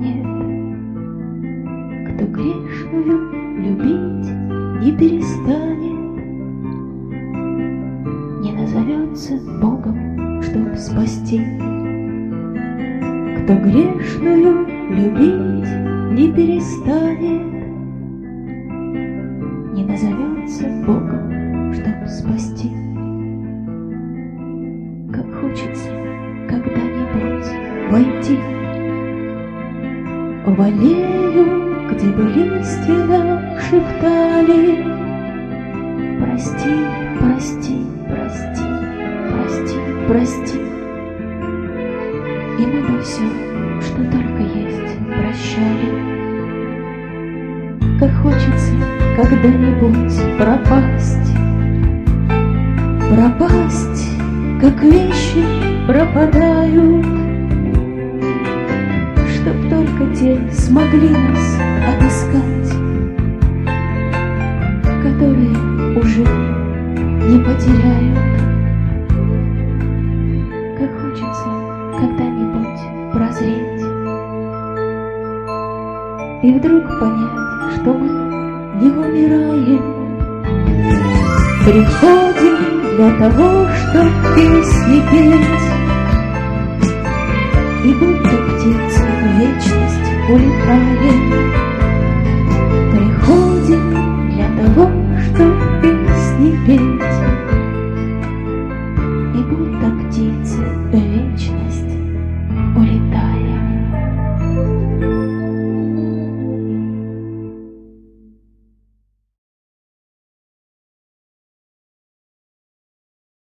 нет. Кто грешную любить не перестанет, не назовется Богом, чтоб спасти. Кто грешную любить не перестанет, не назовется Богом, чтоб спасти. Как хочется когда-нибудь войти в аллею, где бы листья нам шептали: прости, прости, прости, прости, прости. И мы бы все, что только есть, прощали. Как хочется когда-нибудь пропасть, пропасть, как вещи пропадают, чтоб только те смогли нас отыскать, которые уже не потеряют. Как хочется когда-нибудь прозреть и вдруг понять, что мы не умираем. Приходим для того, чтоб песни петь, и будто птицы в вечность улетаем.